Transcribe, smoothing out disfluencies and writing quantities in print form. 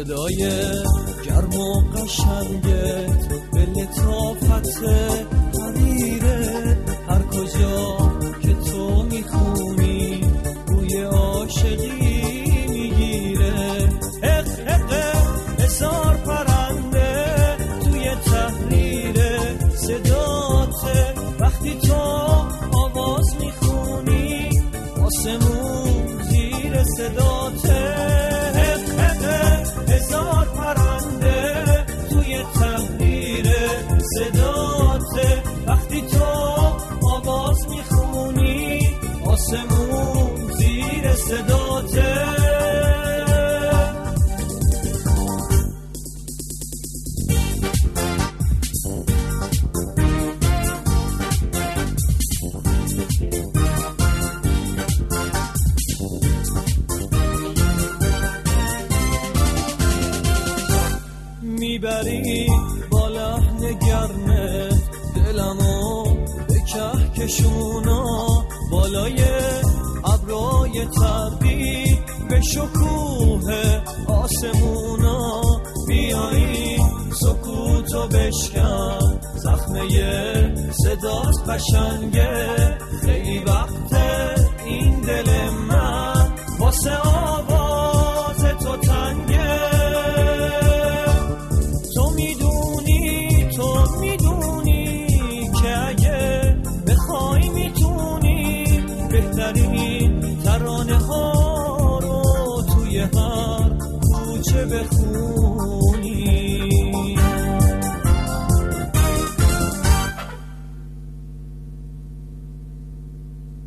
صدای گرم و قشنگت به لطافت حریره، هر کجا که تو میخونی بوی عاشقی میگیره. حق حق هزار پرنده توی تحریر صداته، وقتی تو آواز میخونی آسمون زیر صداته. هزار پرنده توی تحریر صداته، وقتی تو آواز میخونی آسمون زیر صداته. میبری با لحن گرمه دلمو به کهکشونا، بالای ابرای تبدیل به شکوه آسمونا. بیایی سکوتو بشکن، زخمه صدات قشنگه، خیلی وقته این دل من واسه آواز تو تنگه. تو میدونی که اگه بخوای میتونی بهترین ترانه ها رو توی هر کوچه بخونی.